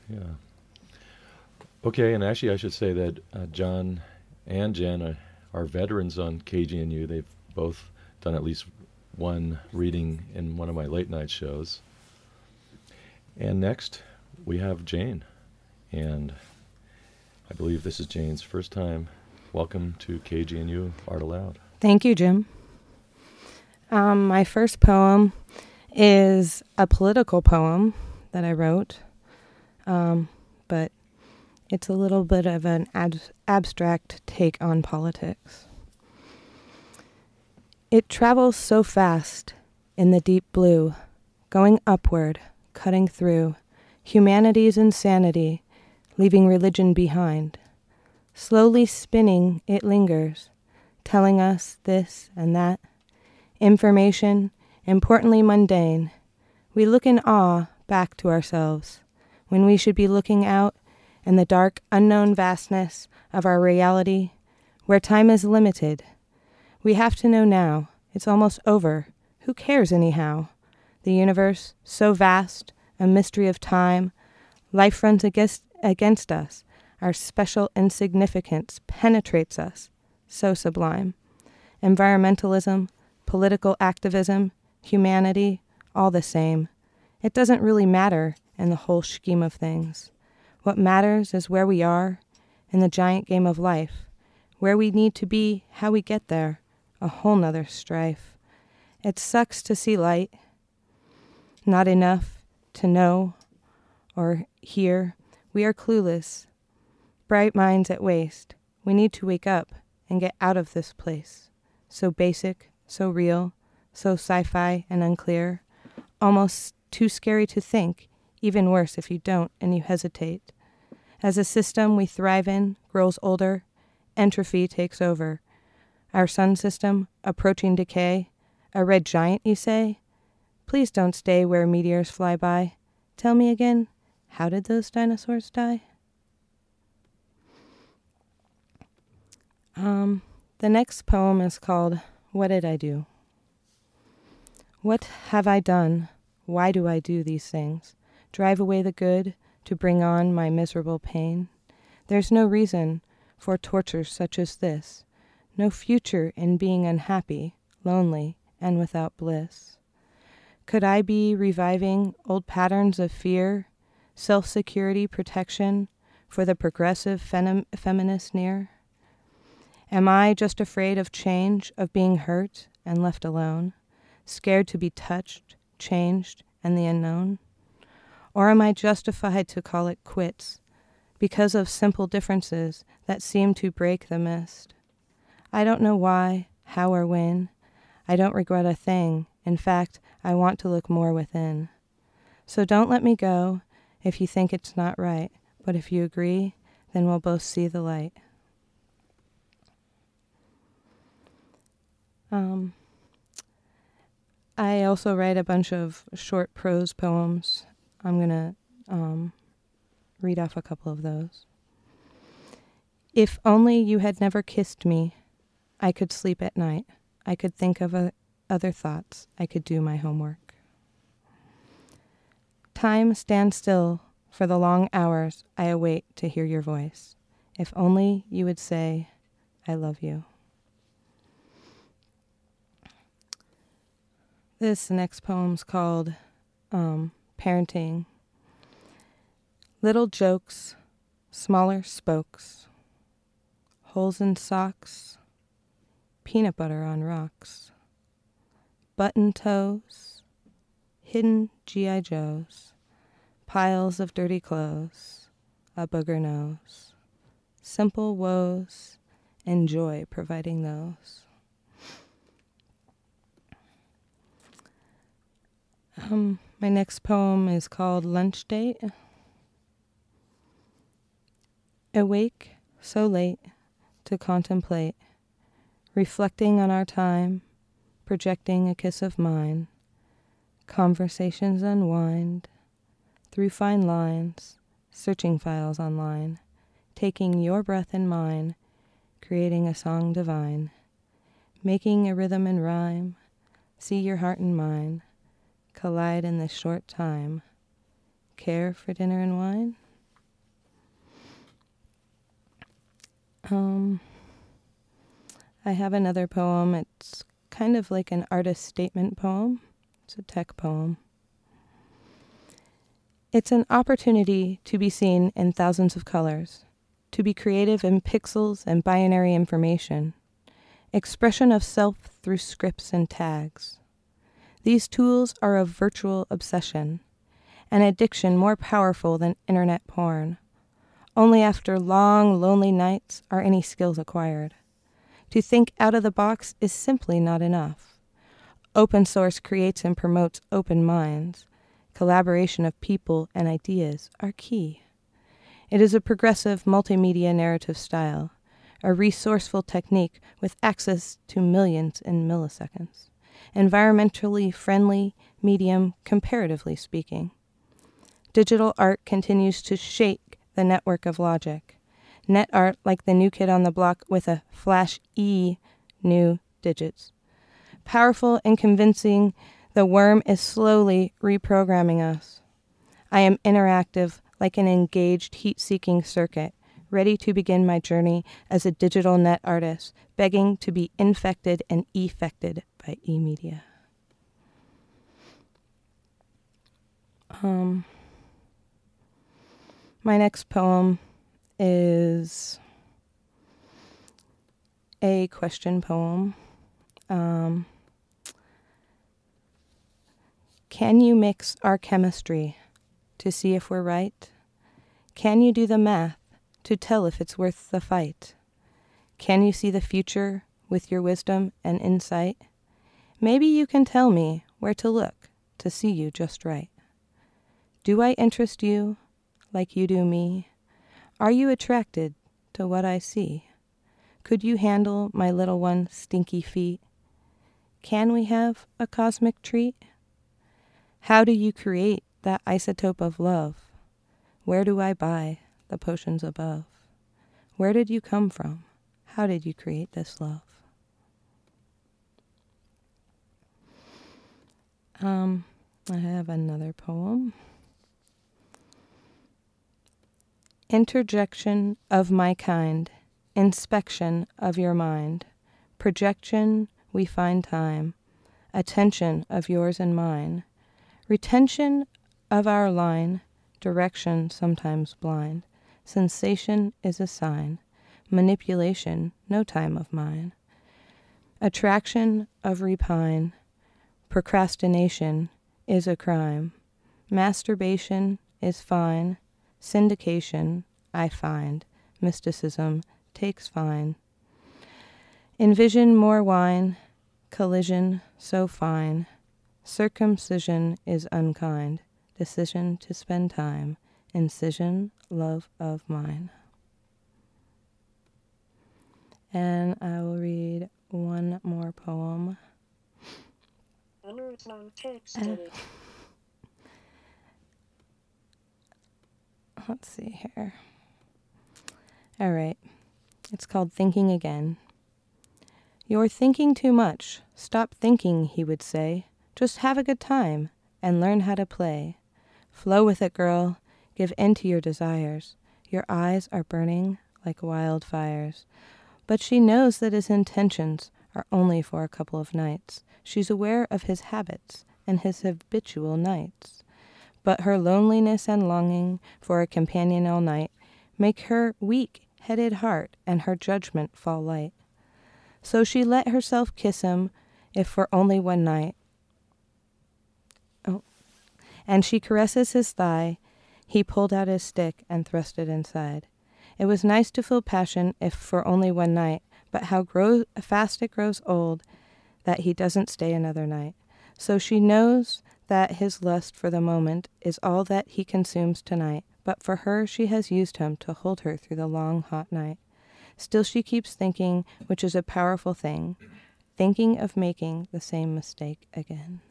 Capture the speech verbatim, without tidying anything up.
Yeah. Okay, and actually, I should say that uh, John and Jen are, are veterans on K G N U. They've both done at least one reading in one of my late night shows. And next, we have Jane. And I believe this is Jane's first time. Welcome to K G N U Art Aloud. Thank you, Jim. Um, my first poem is a political poem that I wrote, um, but it's a little bit of an ab- abstract take on politics. It travels so fast in the deep blue, going upward, cutting through humanity's insanity, leaving religion behind. Slowly spinning, it lingers, telling us this and that. Information, importantly mundane. We look in awe back to ourselves, when we should be looking out in the dark, unknown vastness of our reality, where time is limited. We have to know now. It's almost over. Who cares anyhow? The universe, so vast, a mystery of time. Life runs against, against us. Our special insignificance penetrates us. So sublime. Environmentalism, political activism, humanity, all the same. It doesn't really matter in the whole scheme of things. What matters is where we are in the giant game of life, where we need to be, how we get there, a whole nother strife. It sucks to see light, not enough to know or hear. We are clueless, bright minds at waste. We need to wake up and get out of this place. So basic, so real, so sci-fi and unclear, almost too scary to think, even worse if you don't and you hesitate. As a system we thrive in grows older, entropy takes over. Our sun system, approaching decay. A red giant, you say? Please don't stay where meteors fly by. Tell me again, how did those dinosaurs die? Um, the next poem is called What Did I Do? What have I done? Why do I do these things? Drive away the good to bring on my miserable pain? There's no reason for torture such as this. No future in being unhappy, lonely, and without bliss. Could I be reviving old patterns of fear, self-security, protection for the progressive fem- feminist near? Am I just afraid of change, of being hurt and left alone, scared to be touched, changed, and the unknown? Or am I justified to call it quits because of simple differences that seem to break the mist? I don't know why, how, or when. I don't regret a thing. In fact, I want to look more within. So don't let me go if you think it's not right, but if you agree, then we'll both see the light. Um, I also write a bunch of short prose poems. I'm going to um, read off a couple of those. If only you had never kissed me, I could sleep at night. I could think of a, other thoughts. I could do my homework. Time stands still for the long hours I await to hear your voice. If only you would say, I love you. This next poem's called um, Parenting. Little jokes, smaller spokes, holes in socks, peanut butter on rocks, button toes, hidden G I. Joes, piles of dirty clothes, a booger nose, simple woes, and joy providing those. Um, my next poem is called Lunch Date. Awake so late to contemplate, reflecting on our time, projecting a kiss of mine, conversations unwind, through fine lines, searching files online, taking your breath in mine, creating a song divine, making a rhythm and rhyme, see your heart and mine, collide in this short time, care for dinner and wine? Um, I have another poem. It's kind of like an artist statement poem. It's a tech poem. It's an opportunity to be seen in thousands of colors, to be creative in pixels and binary information, expression of self through scripts and tags. These tools are a virtual obsession, an addiction more powerful than internet porn. Only after long, lonely nights are any skills acquired. To think out of the box is simply not enough. Open source creates and promotes open minds. Collaboration of people and ideas are key. It is a progressive multimedia narrative style, a resourceful technique with access to millions in milliseconds, environmentally friendly medium comparatively speaking. Digital art continues to shake the network of logic. Net art like the new kid on the block with a flash E new digits. Powerful and convincing, the worm is slowly reprogramming us. I am interactive like an engaged heat-seeking circuit, ready to begin my journey as a digital net artist, begging to be infected and effected by e-media. Um, my next poem is a question poem. Um, Can you mix our chemistry to see if we're right? Can you do the math to tell if it's worth the fight? Can you see the future with your wisdom and insight? Maybe you can tell me where to look to see you just right. Do I interest you like you do me? Are you attracted to what I see? Could you handle my little one's stinky feet? Can we have a cosmic treat? How do you create that isotope of love? Where do I buy the potions above? Where did you come from? How did you create this love? Um, I have another poem. Interjection of my kind, inspection of your mind, projection we find time, attention of yours and mine, retention of our line, direction sometimes blind, sensation is a sign, manipulation no time of mine, attraction of repine, procrastination is a crime, masturbation is fine, syndication I find, mysticism takes fine, envision more wine, collision so fine, circumcision is unkind, decision to spend time, incision, love of mine. And I will read one more poem. Uh, let's see here. All right. It's called Thinking Again. You're thinking too much. Stop thinking, he would say. Just have a good time and learn how to play. Flow with it, girl. Give in to your desires. Your eyes are burning like wildfires. But she knows that his intentions are only for a couple of nights. She's aware of his habits and his habitual nights. But her loneliness and longing for a companion all night make her weak-headed heart and her judgment fall light. So she let herself kiss him, if for only one night. Oh. And she caresses his thigh. He pulled out his stick and thrust it inside. It was nice to feel passion if for only one night, but how grow- fast it grows old that he doesn't stay another night. So she knows that his lust for the moment is all that he consumes tonight, but for her she has used him to hold her through the long, hot night. Still she keeps thinking, which is a powerful thing, thinking of making the same mistake again.